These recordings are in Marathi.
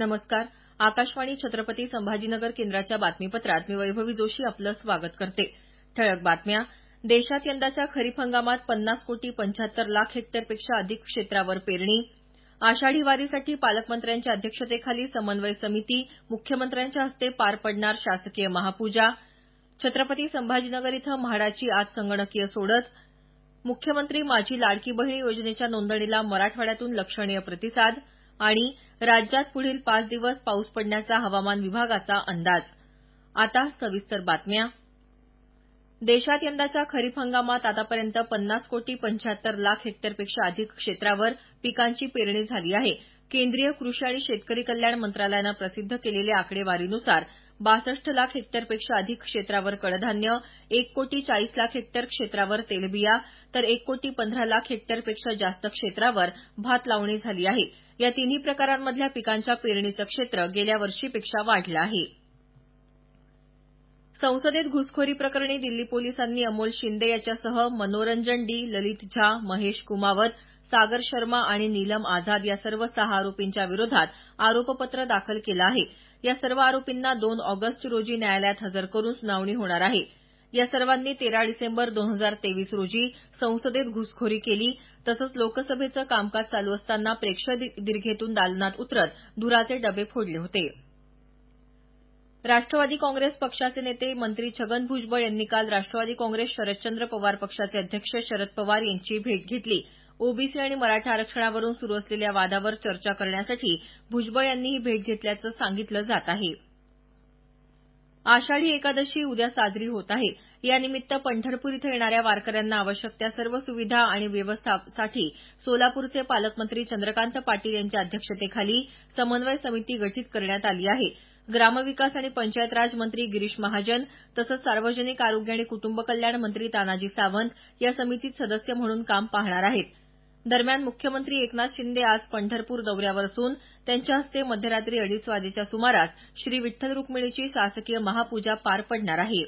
नमस्कार. आकाशवाणी छत्रपती संभाजीनगर केंद्राच्या बातमीपत्रात मी वैभवी जोशी आपलं स्वागत करते. ठळक बातम्या. देशात यंदाच्या खरीप हंगामात 50 कोटी 75 लाख हेक्टरपेक्षा अधिक क्षेत्रावर पेरणी. आषाढी वारीसाठी पालकमंत्र्यांच्या अध्यक्षतेखाली समन्वय समिती, मुख्यमंत्र्यांच्या हस्ते पार पडणार शासकीय महापूजा. छत्रपती संभाजीनगर इथं म्हाडाची आज संगणकीय सोडत. मुख्यमंत्री माझी लाडकी बहीण योजनेच्या नोंदणीला मराठवाड्यातून लक्षणीय प्रतिसाद आणि राज्यात पुढील 5 दिवस पाऊस पडण्याचा हवामान विभागाचा अंदाज. आता सविस्तर बातम्या. देशात यंदाच्या खरीप हंगामात आतापर्यंत 50 कोटी 75 लाख हेक्टरपेक्षा अधिक क्षेत्रावर पिकांची पेरणी झाली आहे. केंद्रीय कृषी आणि शेतकरी कल्याण मंत्रालयानं प्रसिद्ध केलेल्या आकडेवारीनुसार 62 लाख हेक्टरपेक्षा अधिक क्षेत्रावर कडधान्य, 1 कोटी 40 लाख हेक्टर क्षेत्रावर तेलबिया तर 1 कोटी 15 लाख हेक्टरपेक्षा जास्त क्षेत्रावर भात लावणी झाली आहे. या तिन्ही प्रकारांमधल्या पिकांच्या पेरणीचं क्षेत्र गेल्या वर्षीपेक्षा वाढलं आहे. संसदेत घुसखोरी प्रकरणी दिल्ली पोलिसांनी अमोल शिंदे याच्यासह मनोरंजन डी, ललित झा, महेश कुमावत, सागर शर्मा आणि नीलम आझाद या सर्व 6 आरोपींच्या विरोधात आरोपपत्र दाखल केलं आहे. या सर्व आरोपींना 2 ऑगस्ट रोजी न्यायालयात हजर करून सुनावणी होणार आहे. या सर्वांनी 13 डिसेंबर 2023 रोजी संसदेत घुसखोरी केली तसंच लोकसभेचं कामकाज चालू असताना प्रेक्षकदीर्घेतून दालनात उतरत धुराचे डबे फोडले होते. राष्ट्रवादी काँग्रेस पक्षाचे नेते मंत्री छगन भुजबळ यांनी काल राष्ट्रवादी काँग्रेस शरदचंद्र पवार पक्षाचे अध्यक्ष शरद पवार यांची भेट घेतली. ओबीसी आणि मराठा आरक्षणावरून सुरू असलेल्या वादावर चर्चा करण्यासाठी भुजबळ यांनी ही भेट घेतल्याचं सांगितलं जात आहे. आषाढी एकादशी उद्या साजरी होत आहे. यानिमित्त पंढरपूर इथं येणाऱ्या वारकऱ्यांना आवश्यक त्या सर्व सुविधा आणि व्यवस्थेसाठी सोलापूरचे पालकमंत्री चंद्रकांत पाटील यांच्या अध्यक्षतेखाली समन्वय समिती गठीत करण्यात आली आहे. ग्रामविकास आणि पंचायत राज मंत्री गिरीश महाजन तसंच सार्वजनिक आरोग्य आणि कुटुंब कल्याण मंत्री तानाजी सावंत या समितीत सदस्य म्हणून काम पाहणार आहेत. दरम्यान मुख्यमंत्री एकनाथ शिंदे आज पंढरपूर दौऱ्यावर असून त्यांच्या हस्ते मध्यरात्री 2:30 वाजेच्या सुमारास श्री विठ्ठल रुक्मिणीची शासकीय महापूजा पार पडणार आहे.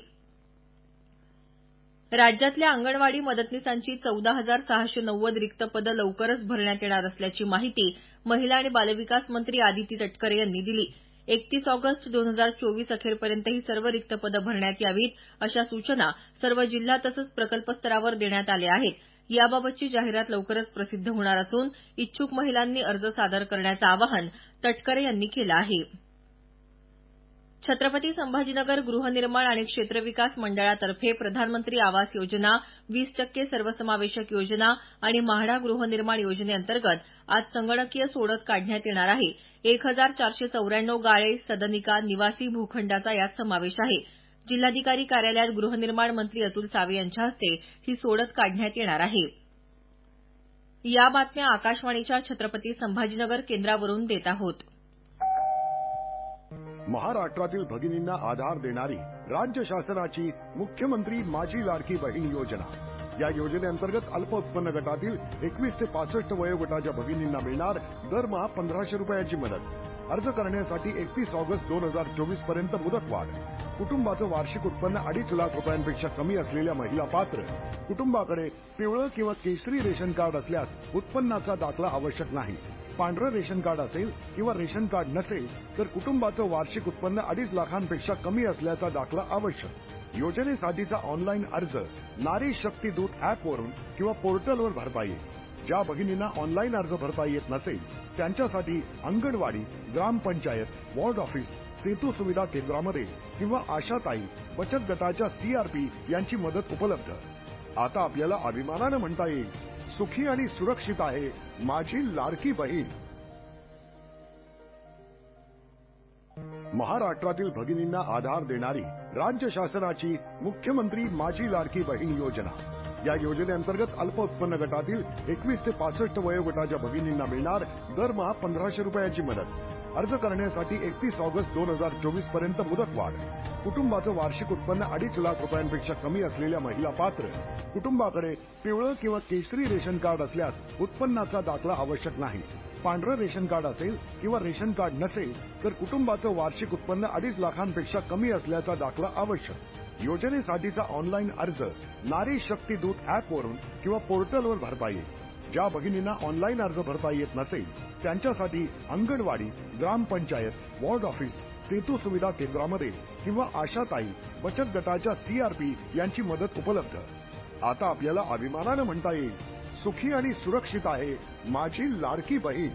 राज्यातल्या अंगणवाडी मदतनीसांची 14,690 रिक्त पदं लवकरच भरण्यात येणार असल्याची माहिती महिला आणि बालविकास मंत्री आदिती तटकरे यांनी दिली. 31 ऑगस्ट 2024 अखेरपर्यंत ही सर्व रिक्त पदं भरण्यात यावीत अशा सूचना सर्व जिल्हा तसंच प्रकल्प स्तरावर देण्यात आल्या आहेत. याबाबतची जाहिरात लवकरच प्रसिद्ध होणार असून इच्छुक महिलांनी अर्ज सादर करण्याचं आवाहन तटकरे यांनी केलं आहे. छत्रपती संभाजीनगर गृहनिर्माण आणि क्षेत्रविकास मंडळातर्फे प्रधानमंत्री आवास योजना, 20% सर्वसमावेशक योजना आणि म्हाडा गृहनिर्माण योजनेअंतर्गत आज संगणकीय सोडत काढण्यात येणार आहे. 1494 गाळे, सदनिका, निवासी भूखंडाचा यात समावेश आहे. जिल्हाधिकारी कार्यालयात गृहनिर्माण मंत्री अतुल सावे यांच्या हस्ते ही सोडत काढण्यात येणार आहे. या बातम्या आकाशवाणीच्या छत्रपती संभाजीनगर केंद्रावरून देत आहोत. महाराष्ट्रातील भगिनींना आधार देणारी राज्य शासनाची मुख्यमंत्री माझी लाडकी बहीण योजना. या योजनेअंतर्गत अल्प उत्पन्न गटातील 21 ते 65 वयोगटाच्या भगिनींना मिळणार दरमहा 1,500 रुपयाची मदत. अर्ज करण्यासाठी 31 ऑगस्ट 2024 पर्यंत मुदतवाढ. कुटुंबाचं वार्षिक उत्पन्न 2.5 लाख रुपयांपेक्षा कमी असलेल्या महिला पात्र. कुटुंबाकडे पिवळं किंवा केशरी रेशन कार्ड असल्यास उत्पन्नाचा दाखला आवश्यक नाही. पांढरं रेशन कार्ड असेल किंवा रेशन कार्ड नसेल तर कुटुंबाचं वार्षिक उत्पन्न 2.5 लाखांपेक्षा कमी असल्याचा दाखला आवश्यक. योजनेसाठीचा ऑनलाईन अर्ज नारी शक्ती दूत अॅपवरून किंवा पोर्टलवर भरता येईल. ज्या भगिनींना ऑनलाईन अर्ज भरता येत नसेल त्यांच्यासाठी अंगणवाडी, ग्रामपंचायत, वॉर्ड ऑफिस, सेतू सुविधा केंद्रामध्ये किंवा आशाताई बचत गटाच्या सीआरपी यांची मदत उपलब्ध. आता आपल्याला अभिमानानं म्हणता येईल, सुखी आणि सुरक्षित आहे माझी लाडकी बहीण. महाराष्ट्रातील भगिनींना आधार देणारी राज्य शासनाची मुख्यमंत्री माझी लाडकी बहीण योजना. या योजनेअंतर्गत अल्प उत्पन्न गटातील 21 ते 65 वयोगटाच्या भगिनींना मिळणार दरमहा 1,500 रुपयाची मदत. अर्ज करण्यासाठी 31 ऑगस्ट 2024 पर्यंत मुदतवाढ. कुटुंबाचं वार्षिक उत्पन्न 2.5 लाख रुपयांपेक्षा कमी असलेल्या महिला पात्र. कुटुंबाकडे पिवळं किंवा केशरी रेशन कार्ड असल्यास उत्पन्नाचा दाखला आवश्यक नाही. पांढरं रेशन कार्ड असेल किंवा रेशन कार्ड नसेल तर कुटुंबाचं वार्षिक उत्पन्न 2.5 लाखांपेक्षा कमी असल्याचा दाखला आवश्यक. योजनेसाठीचा ऑनलाईन अर्ज नारी शक्ती दूत अॅपवरून किंवा पोर्टलवर भरता येईल. ज्या भगिनींना ऑनलाईन अर्ज भरता येत नसेल त्यांच्यासाठी अंगणवाडी, ग्रामपंचायत, वॉर्ड ऑफिस, सेतू सुविधा केंद्रामध्ये किंवा आशाताई बचत गटाच्या CRP यांची मदत उपलब्ध. आता आपल्याला अभिमानानं म्हणता येईल, सुखी आणि सुरक्षित आहे माझी लाडकी बहीण.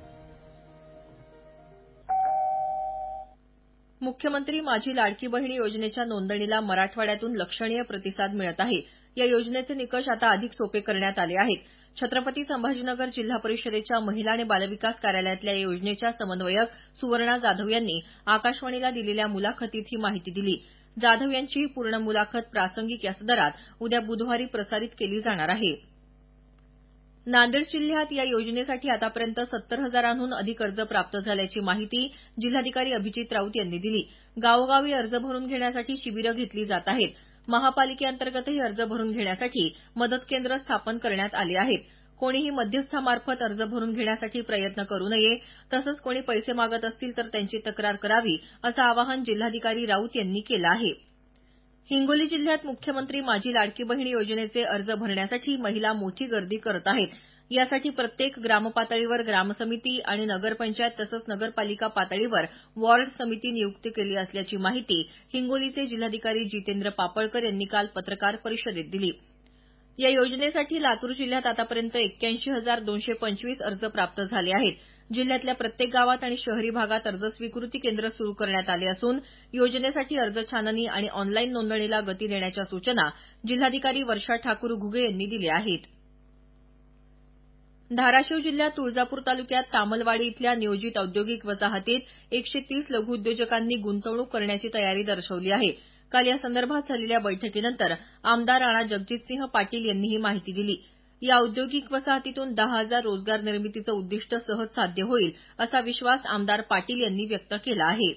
मुख्यमंत्री माझी लाडकी बहीण योजनेच्या नोंदणीला मराठवाड्यातून लक्षणीय प्रतिसाद मिळत आहे. या योजनेचे निकष आता अधिक सोपे करण्यात आले आहेत. छत्रपती संभाजीनगर जिल्हा परिषदेच्या महिला आणि बालविकास कार्यालयातल्या या योजनेच्या समन्वयक सुवर्णा जाधव यांनी आकाशवाणीला दिलेल्या मुलाखतीत ही माहिती दिली. जाधव यांची ही पूर्ण मुलाखत प्रासंगिक या सदरात उद्या बुधवारी प्रसारित केली जाणार आहे. नांदेड जिल्ह्यात या योजनेसाठी आतापर्यंत 70,000हून अधिक अर्ज प्राप्त झाल्याची माहिती जिल्हाधिकारी अभिजित राऊत यांनी दिली. गावोगावी अर्ज भरून घेण्यासाठी शिबिरं घेतली जात आहेत. महापालिकेअंतर्गतही अर्ज भरून घेण्यासाठी मदत केंद्र स्थापन करण्यात आली आहेत. कोणीही मध्यस्थामार्फत अर्ज भरून घेण्यासाठी प्रयत्न करू नये, तसंच कोणी पैसे मागत असतील तर त्यांची तक्रार करावी, असं आवाहन जिल्हाधिकारी राऊत यांनी केलं आहे. हिंगोली जिल्ह्यात मुख्यमंत्री माझी लाडकी बहीण योजनेचे अर्ज भरण्यासाठी महिला मोठी गर्दी करत आहेत. यासाठी प्रत्येक ग्रामपातळीवर ग्रामसमिती आणि नगरपंचायत तसंच नगरपालिका पातळीवर वॉर्ड समिती नियुक्त केली असल्याची माहिती हिंगोलीचे जिल्हाधिकारी जितेंद्र पापळकर यांनी काल पत्रकार परिषदेत दिली. या योजनेसाठी लातूर जिल्ह्यात आतापर्यंत 81,225 अर्ज प्राप्त झाले आहेत. जिल्ह्यातल्या प्रत्येक गावात आणि शहरी भागात अर्ज स्वीकृती केंद्र सुरू करण्यात आले असून योजनेसाठी अर्ज छाननी आणि ऑनलाईन नोंदणीला गती देण्याच्या सूचना जिल्हाधिकारी वर्षा ठाकूर घुगे यांनी दिल्या आहेत. धाराशिव जिल्ह्यात तुळजापूर तालुक्यात तामलवाडी इथल्या नियोजित औद्योगिक वसाहतीत 130 लघुउद्योजकांनी गुंतवणूक करण्याची तयारी दर्शवली आहे. काल यासंदर्भात झालेल्या बैठकीनंतर आमदार राणा जगजितसिंह पाटील यांनी ही माहिती दिली. या औद्योगिक वसाहतीतून 10,000 रोजगार निर्मितीचं उद्दिष्ट सहज साध्य होईल असा विश्वास आमदार पाटील यांनी व्यक्त केला आहे.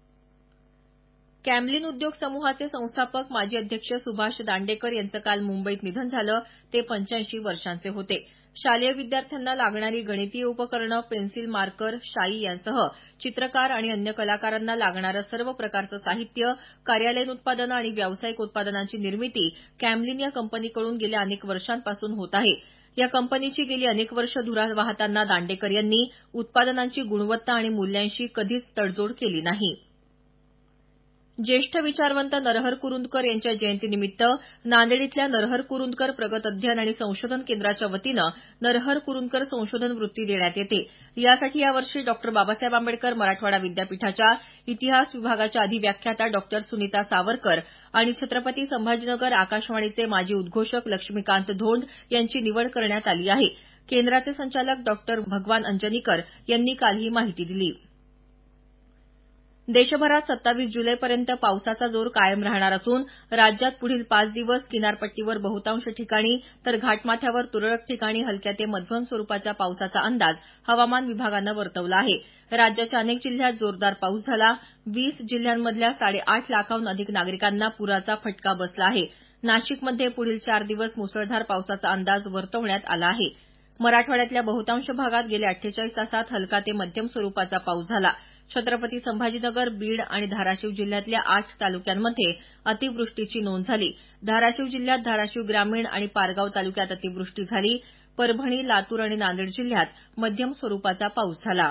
कॅमलिन उद्योग समूहाचे संस्थापक माजी अध्यक्ष सुभाष दांडेकर यांचं काल मुंबईत निधन झालं. ते 85 वर्षांचे होते. शालेय विद्यार्थ्यांना लागणारी गणितीय उपकरणं, पेन्सिल, मार्कर, शाई यांसह चित्रकार आणि अन्य कलाकारांना लागणारं सर्व प्रकारचं साहित्य, कार्यालयीन उत्पादनं आणि व्यावसायिक उत्पादनांची निर्मिती कॅमलिन या कंपनीकडून गेल्या अनेक वर्षांपासून होत आहे. या कंपनीची गेली अनेक वर्ष धुरा वाहताना दांडेकर यांनी उत्पादनांची गुणवत्ता आणि मूल्यांशी कधीच तडजोड केली नाही. ज्येष्ठ विचारवंत नरहर कुरुंदकर यांच्या जयंतीनिमित्त नांदेड इथल्या नरहर कुरुंदकर प्रगत अध्ययन आणि संशोधन केंद्राच्या वतीनं नरहर कुरुंदकर संशोधन वृत्ती देण्यात येते. यासाठी यावर्षी डॉ. बाबासाहेब आंबेडकर मराठवाडा विद्यापीठाच्या इतिहास विभागाच्या अधिव्याख्याता डॉ. सुनीता सावरकर आणि छत्रपती संभाजीनगर आकाशवाणीचे माजी उद्घोषक लक्ष्मीकांत धोंड यांची निवड करण्यात आली आहे. केंद्राचे संचालक डॉ. भगवान अंजनीकर यांनी काल ही माहिती दिली. देशभरात 27 जुलैपर्यंत पावसाचा जोर कायम राहणार असून राज्यात पुढील 5 दिवस किनारपट्टीवर बहुतांश ठिकाणी तर घाटमाथ्यावर तुरळक ठिकाणी हलक्या ते मध्यम स्वरूपाच्या पावसाचा अंदाज हवामान विभागानं वर्तवला आहे. राज्याच्या अनेक जिल्ह्यात जोरदार पाऊस झाला. 20 जिल्ह्यांमधल्या 8.5 लाखांहून अधिक नागरिकांना पुराचा फटका बसला आहे. नाशिकमध्ये पुढील 4 दिवस मुसळधार पावसाचा अंदाज वर्तवण्यात आला आहे. मराठवाड्यातल्या बहुतांश भागात गेल्या 48 तासात हलका ते मध्यम स्वरूपाचा पाऊस झाला. छत्रपती संभाजीनगर, बीड आणि धाराशिव जिल्ह्यातल्या 8 तालुक्यांमध्ये अतिवृष्टीची नोंद झाली. धाराशिव जिल्ह्यात धाराशिव ग्रामीण आणि पारगाव तालुक्यात अतिवृष्टी झाली. परभणी, लातूर आणि नांदेड जिल्ह्यात मध्यम स्वरूपाचा पाऊस झाला.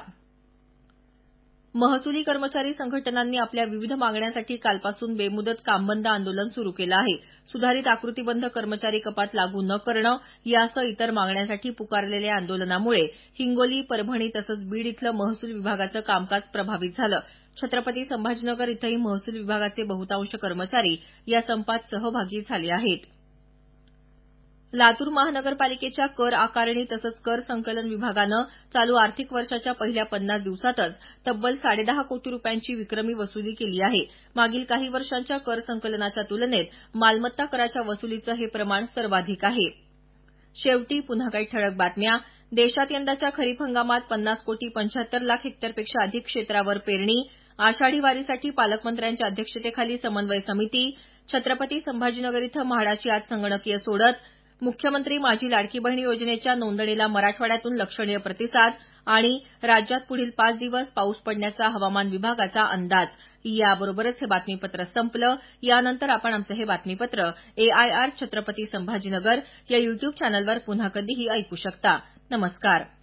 महसुली कर्मचारी संघटनांनी आपल्या विविध मागण्यांसाठी कालपासून बेमुदत कामबंद आंदोलन सुरू केलं आहे. सुधारित आकृतीबंध कर्मचारी कपात लागू न करणं यासह इतर मागण्यांसाठी पुकारलेल्या आंदोलनामुळे हिंगोली, परभणी तसंच बीड इथलं महसूल विभागाचं कामकाज प्रभावित झालं. छत्रपती संभाजीनगर इथंही महसूल विभागाचे बहुतांश कर्मचारी या संपात सहभागी झाले आहेत. लातूर महानगरपालिकेच्या कर आकारणी तसंच कर संकलन विभागानं चालू आर्थिक वर्षाच्या पहिल्या 50 दिवसातच तब्बल 10.5 कोटी रुपयांची विक्रमी वसुली केली आहे. मागील काही वर्षांच्या कर संकलनाच्या तुलनेत मालमत्ता कराच्या वसुलीचं हे प्रमाण सर्वाधिक आहे. शेवटी पुन्हा काही ठळक बातम्या. देशात यंदाच्या खरीप हंगामात 50 कोटी 75 लाख हेक्टरपेक्षा अधिक क्षेत्रावर पेरणी. आषाढी वारीसाठी पालकमंत्र्यांच्या अध्यक्षतेखाली समन्वय समिती. छत्रपती संभाजीनगर इथं म्हाडाची आज संगणकीय सोडत. मुख्यमंत्री माझी लाडकी बहीण योजनेच्या नोंदणीला मराठवाड्यातून लक्षणीय प्रतिसाद आणि राज्यात पुढील 5 दिवस पाऊस पडण्याचा हवामान विभागाचा अंदाज. याबरोबरच हे बातमीपत्र संपलं. यानंतर आपण आमचं हे बातमीपत्र AIR छत्रपती संभाजीनगर या YouTube चॅनलवर पुन्हा कधीही ऐकू शकता. नमस्कार.